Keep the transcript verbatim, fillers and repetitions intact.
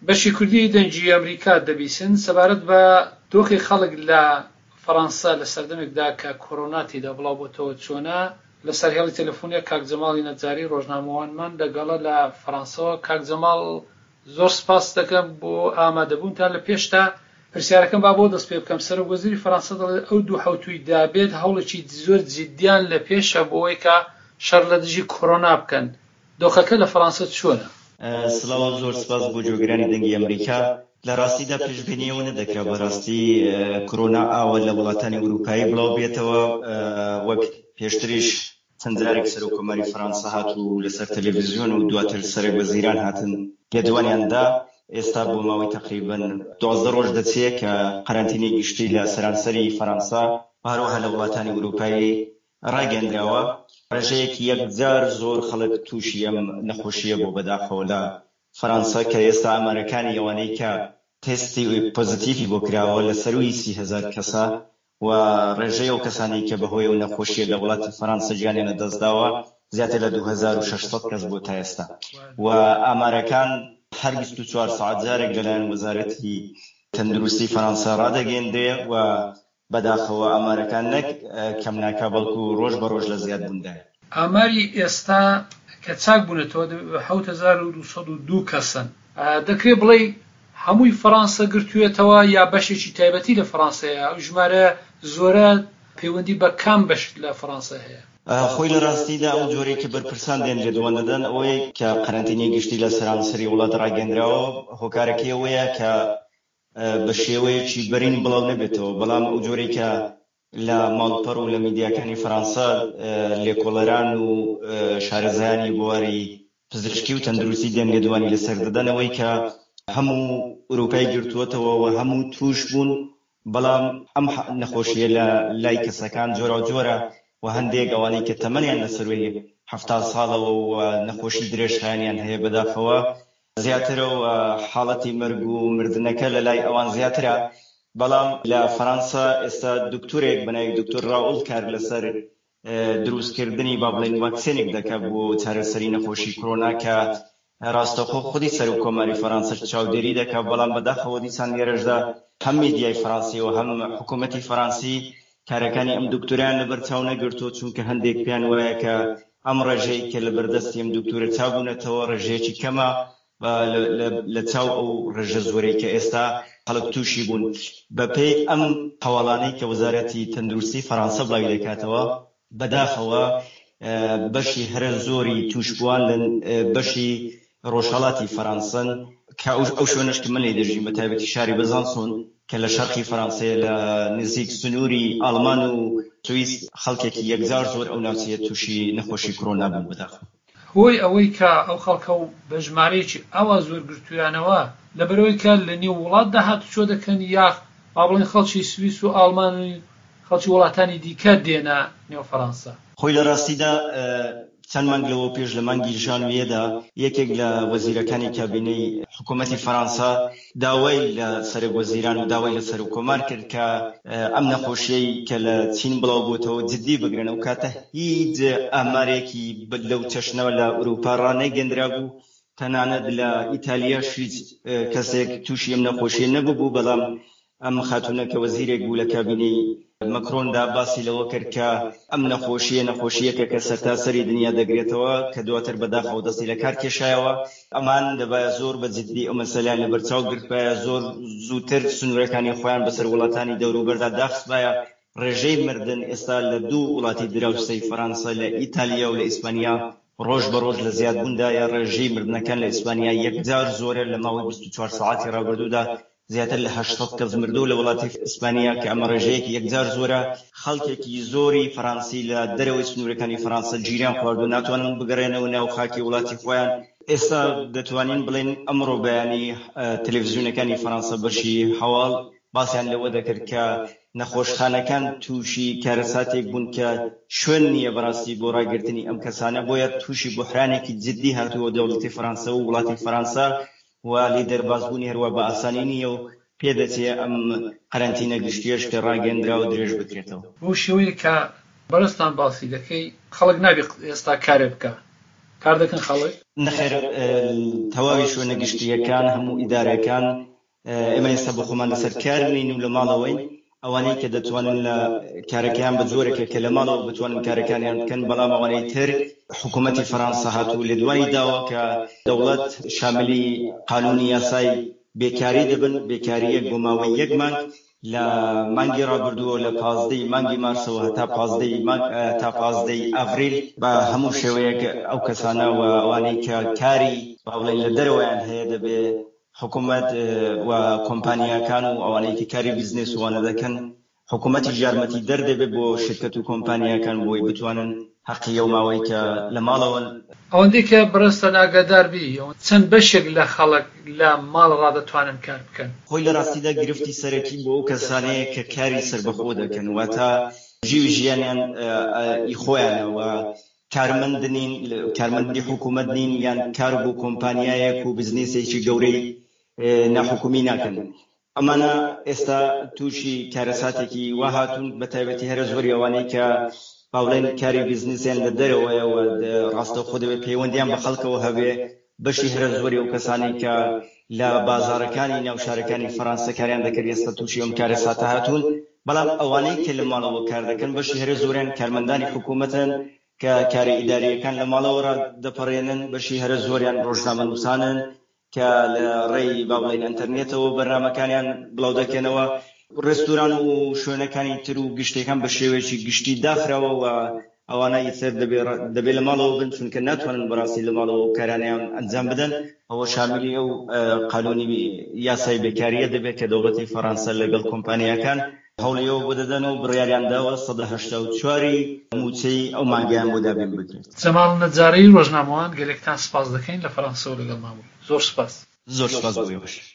بەشی کوردی دەنگی ئەمریکا دەبیسن سەبارەت بە دۆخی خەڵک لە فەڕەنسا لە سەردەمێکدا کە کۆڕۆناتیدا بڵاو بۆتەوە چۆنە لەسەر هێڵی تەلەفۆنیە کاک جەماڵی نەجاری ڕۆژنامەوانمان لەگەڵە لە فەڕەنساوە. کاک جەماڵ زۆر سپاس دەکەم بۆ ئامادەبوونتا. لە پێشتا پرسیارەکەم با بۆ دەست پێ بکەم. سەرۆکوەزیری فەڕەنسا دەڵێت ئەو دوو حوتوی دابێت هەوڵێکی زۆر جددیان لە پێشە بۆەوەی کە شەڕ لە دژی کۆڕۆنا بکەن. دۆخەکە لە فەڕەنسا چۆنە؟ سڵاو، زۆر سپاس بۆ جۆگرانی دەنگی ئەمریکا. لە ڕاستیدا پێشبینیەوە نەدەکرا بەڕاستی کۆڕۆنا ئاوە لە وڵاتانی ئوروپایی بڵاو بێتەوە. وەک پێشتریش چەند جارێک سەرۆکۆماری فەڕەنسا هاتوو لەسەر تەلەڤیزیۆن و دواتر سەرۆکوەزیران هاتن پێدوانیاندا. ئێستا بۆ ماوەی تقریبەن دوازدە ڕۆژ دەچێت کە قەرەنتینەی گشتی لە سەرانسەری فەڕەنسا هەروەها لە وڵاتانی ئوروپایی ڕاگەاندراوە. ڕێژەیەکی یەکجار زۆر خەڵک تووشی ئەم نەخۆشیە بۆ بەداخەوە لە فەڕەنسا کە ئێستا ئامارەکانی ئەوانەی کە تێستی پۆزیتیڤی بۆ کراوە لە سەروی سی هەزار کەسە و ڕێژەی ئەو کەسانی کە بەهۆی ئەو نەخۆشیە لە وڵاتی فەڕەنسا گیانیان لەدەستداوە زیاتر لە دوو هەزار و شەشسەد کەس بۆ تا ئێستا. و ئامارەکان هەر بیست و چوار سەعات جارێک لەلایەن وەزارەتی تەندروستی فەڕەنسا ڕادەگەیەندرێ و بەداخەوە ئامارەکان نەک کەم ناکا بەڵکو ڕۆژ بە ڕۆژ لە زیادبووندایە. ئاماری ئێستا کە چاک بوونەتەوە حەوت هەزار و دووسەد و دوو کەسن. دەکرێت بڵێ هەمووی فەڕەنسا گرتوێتەوە یا بەشێکی تایبەتی لە فەڕەنسایە؟ ئەو ژمارە زۆرە پەیوەندی بە کام بەش لە فەڕەنسا هەیە؟ خۆی لە ڕاستیدا ئەو جۆرەی کە بەرپرسان دێنرێت دەدەن ئەوەیە کە قەرەنتینەی گشتی لە سەرانسەری وڵات ڕاگەاندراوە. هۆکارەکەی ئەوەیە کە بە شێوەیەکی بەرین بڵاو نەبێتەوە، بەڵام ئەو جۆرەی کە لە ماڵپەڕ و لە میدیاکانی فەڕەنسا لێکۆڵەران و شارەزایانی بواری پزیشکی و تەندروستی دێنرێدوانی لەسەر دەدەنەوەی کە هەموو ئوروپای گرتووەتەوە و هەموو توش بوون، بەڵام ئەم نەخۆشیە لە لای کەسەکان جۆرە جۆرە و هەندێک ئەوانەی کە تەمەنیان لەسەروی هەفتا ساڵەوە و نەخۆشی درێژخایانیان هەیە بەداخەوە زیاترە و حاڵەتی مەرگ و مردنەکە لە لای ئەوان زیاترە. بەڵام لە فەڕەنسا ئێستا دکتۆرێک بەناوی دکتۆر ڕاوڵ کار لەسەر دروستکردنی با بڵێن ڤاکسینێک دەکات بۆ چارەسەری نەخۆشی کۆڕۆنا کە ڕاستەوخۆ خودی سەرۆکۆماری فەڕەنسا چاودێری دەکات. بەڵام بەداخەوە دیسان لێرەشدا هەم میدیای فەڕەنسی و هەم حکوومەتی فەڕەنسی کارەکانی ئەم دکتۆریان لەبەر چاو نەگرتووە، چونکە هەندێک پێیان وایە کە ئەم ڕێژەی کە لە بەردەستی ئەم دکتۆرە چاوبوونەتەوە ڕێژەیەکی کەمە لە چاو ئەو ڕێژە زۆرەی کە ئێستا خەڵک تووشی بوون. بەپێی ئەم هەواڵانەی کە وەزارەتی تەندروستی فەڕەنسا بڵاوی دەکاتەوە بەداخەوە بەشی هەرە زۆری تووشبووان لە بەشی ڕۆژهەڵاتی فەڕەنسان کە ئەو شوێنش کە من لێ دەژیم بە تایبەتی شاری بەزانسۆن کە لە شەرقی فەڕەنسایە لە نزیک سنووری ئاڵمان و سویس خەڵکێکی یەکجار زۆر ئەو ناوچەیە تووشی نەخۆشی کۆڕۆنا بوون. بەداخەوە هۆی ئەوەی کە ئەو خەڵکە و بە ژمارەیەکی ئەوە زۆر گرتویانەوە لەبەرەوەی کە لە نێو وڵاتدا هاتوچۆ دەکەن یاخ با بڵێن خەڵکی سویس و ئاڵمان و خەڵکی وڵاتانی دیکە دێنە نێو فەڕەنسا. خۆی لە ڕاستیدا چەند مانگ لەوە پێش لە مانگی ژانڤیەدا یەکێک لە وەزیرەکانی کابینەی حکوومەتی فەڕەنسا داوای لە سەرۆکوەزیران و داوای لە سەرۆکۆمار کرد کە ئەم نەخۆشیەی کە لە چین بڵاو بووتەوە جددی بگرن و کاتە هیچ ئامارێکی لەو چەشنەوە لە ئوروپا ڕانەگەندرا بوو. تەنانەت لە ئیتالیاش هیچ کەسێک تووشی ئەم نەخۆشیە نەبوو، بەڵام ئەم خاتونە کە وەزیرێک بوو لە کابینەی مەکرۆندا باسی لەوە کرد کە ئەم نەخۆشیە نەخۆشیەکە کە سەرتاسەری دنیا دەگرێتەوە کە دواتر بەداخەوە دەستی لە کار کێشایەوە. ئەمان دەبایە زۆر بە جددی ئەو مەسەلەیان لەبەرچاو گرتبایە، زۆر زووتر سنوورەکانی خۆیان بەسەر وڵاتانی دەوروبەردا داخستبایە. ڕێژەی مردن ئێستا لە دوو وڵاتی دراوسەی فەڕەنسا لە ئیتالیا و لە ئیسپانیا ڕۆژ بە ڕۆژ لە زیادبووندایە. ڕێژەی مردنەکان لە ئیسپانیا یەکجار زۆرە، لە ماوەی بیست و چوار سەعاتی ڕابردوودا زیاتر لە هەشتاد کەس مردوو لە وڵاتی ئیسپانیا کە ئەمە ڕێژەیەکی یەکجار زۆرە. خەڵکێکی زۆری فەڕەنسی لە دەرەوەی سنوورەکانی فەڕەنسا گیریان خواردو ناتوانن بگەڕێنەوە ناو خاکی وڵاتی خۆیان. ئێستا دەتوانین بڵێن ئەمڕۆ بەیانی تەلەڤیزیۆنەکانی فەڕەنسا بەشی هەواڵ باسییان لەوە دەکرد کە نەخۆشخانەکان تووشی کارەساتێک بوون کە شوێن نییە بەڕاستی بۆ ڕاگررتنی ئەم کەسانە، بۆیە تووشی بحرانێکی جددی هاتووە دەوڵەتی فەڕەنسا و وڵاتی فەڕەنسا و لی دەربازبوونی هەروە بە ئاسانی نییە و پێدەچێت ئەم قەرەنتینە گشتیەش کە ڕاگەاندرا و درێژ بکرێتەوە. بۆ شێوەیە کە بەڕستان باسی دەکەی خەڵک نابێت ئێستا کارێ بکە، کار دەکەن خەڵک نەخێر تەواوی شوێنە گشتیەکان هەموو ئیدارەکان ئێمە ئێستا بە خۆمان لەسەر کارین و لە ماڵەوەین ئەوانەی کە دەتوانن لە کارەکەیان بە جۆرێکە کە لە ماڵەوە بتوانن کارەکانیان بکەن بەڵام ئەوانەی تر حکوومەتی فەرەنسا هاتوو لە دوای داوە کە دەوڵەت شاملی قانونی یاسای بێکاری دەبن بێکاریەک بۆ ماوەی یەک مانگ لە مانگی ڕابردووە لە پازدەی مانگی مارسەوە هەتا پازدەی تا پازدەی ئاڤریل بە هەموو شێوەیەک ئەو کەسانە و ئەوانەی کە کاری باڵێن لە دەرەوەیان هەیە دەبێ حکوومەت و کۆمپانیاکان و ئەوانەی کە کاری بیزنس وانە دەکەن حکوومەتی یارمەتی دەردەبێت بۆ شرکەت و کۆمپانیاکان بۆی بتوانن حەقی ئەو ماوەی کە لە ماڵەوە ئەوەندەی کە بەڕستە ئاگادار بی چەند بەشێک لە خەڵک لە ماڵ ڕادەتوانن کار بکەن خۆی لە ڕاستیدا گرفتی سەرەکی بۆ ئەو کەسانەیە کە کاری سەربەخۆ دەکەن واتە ژیوی ژیانیان ئی خۆیانەوە کارمەند نین کارمەندی حکوومەت نین یان کار بۆ کۆمپانیایەک و بزنسێکی گەورەی ناحکومی ناکەن ئەمانە ئێستا تووشی کارەساتێکی وا هاتوون بە تایبەتی هەرە زۆری ئەوانەی کە باوڵێن کاری بیزنسیان لە دەرەوەیەوە ڕاستەوخۆ دەبێت پەیوەندیان بە خەڵکەوە هەبێ بەشی هەرە زۆری ئەو کەسانی کە لە بازارەکانی ناوشارەکانی فەرەنسا کاریان دەکرد ئێستا تووشی ئەم کارەساتە هاتوون بەڵام ئەوانەی کە لە ماڵەوە کار دەکەن بەشی هەرە زۆریان کارمەندانی حکوومەتن کە کاری ئیداریەکان لە ماڵەوە دەپەڕێنن بەشی هەرە زۆریان ڕۆژنامەنووسانن کە لە ڕێی باڵێن ئینتەرنێتەوە بەرنامەکانیان بڵاو دەکەنەوە ڕێستوران و شوێنەکانی تر و گشتەکان بە شێوەیەکی گشتی داخراوە و ئەوانە ئیتر دەبێت لە ماڵەوە بن چونکە ناتوانن بەڕاستی لە ماڵەوە کارانیان ئەنجام بدەن ئەوە شاملی ئەو قانونی یاسای بێکاریە دەبێت کە دەوڵەتی فەرەنسا لەگەڵ کۆمپانیاکان هەوڵیەوە بۆ دەدەن و بڕیاریان داوە سەد و هەشتا و چواری موچەی ئەو مانگیان بۆ دابین بکرێت. جەماڵ نەجاری ڕۆژنامەوان گەلێکتان سپاس دەکەین لە فەرەنسا و لەگەڵ مامون. زۆر سپاس. زۆر سپاس بۆ ئێوەش.